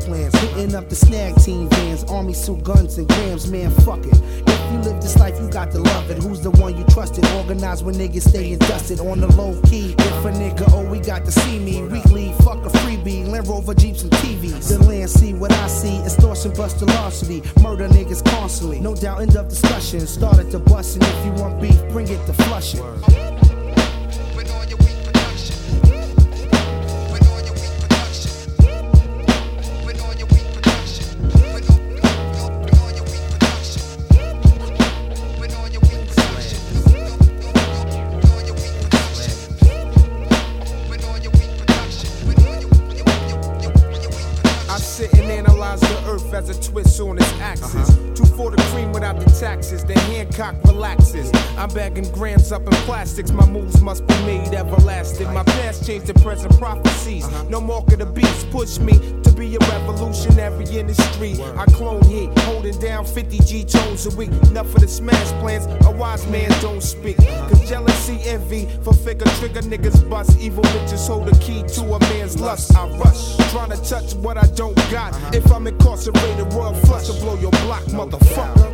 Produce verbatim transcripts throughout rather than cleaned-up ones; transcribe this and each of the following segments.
plans. Hitting up the snag team vans, army suit guns and grams, man, fuck it. If you live this life, you got to love it. Who's the one you trusted? Organized when niggas stay dusted on the low key. If a nigga, oh, we got to see me. Weekly, fuck a freebie, Land Rover, Jeeps, and T Vs. The land see what I see, extortion, bust, larceny. Murder niggas constantly. No doubt, end of discussion. Started to bustin'. If you want beef, bring it to Flushing. As a twist on its axis. Uh-huh. Two for the cream without the taxes. The Hancock relaxes. I'm bagging grams up in plastics. My moves must be made everlasting. My past changed the present prophecies. Uh-huh. No mark of the beast. Push me to be a revolutionary in the street. Word. I clone heat, holding down fifty G tones a week. Enough for the smash plans. A wise man don't speak. Uh-huh. Cause jealousy, envy, for figure trigger niggas bust. Evil bitches hold the key to a man's lust. I rush, trying to touch what I don't got. Uh-huh. If I'm incarcerated, royal flush will blow your block, motherfucker.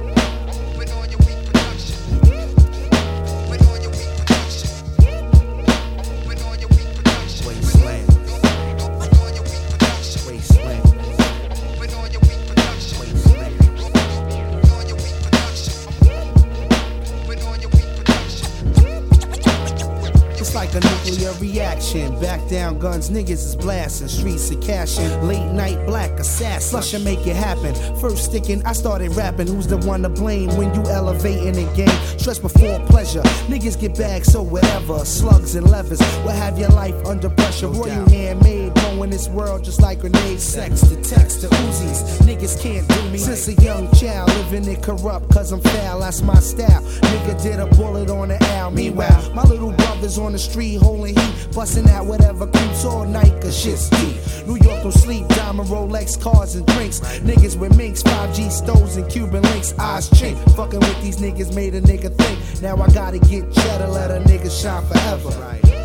Like a nuclear reaction. Back down guns, niggas is blasting. Streets are cashing. Late night black assassin. Slush and make it happen. First sticking, I started rapping. Who's the one to blame when you elevating the game? Stress before pleasure. Niggas get back, so whatever. Slugs and levers will have your life under pressure. Royal handmade, blowing this world just like grenades. Sex to text to Uzis. Niggas can't do me. Since a young child, living it corrupt, cause I'm foul. That's my style. Nigga did a bullet on the owl. Meanwhile, my little brother's on the street holding heat, busting out whatever creeps all night, cause shit's deep. New York don't sleep, diamond Rolex, cars and drinks. Niggas with minks, five G stoves and Cuban links. Eyes chink, fucking with these niggas made a nigga think. Now I gotta get cheddar, let a nigga shine forever.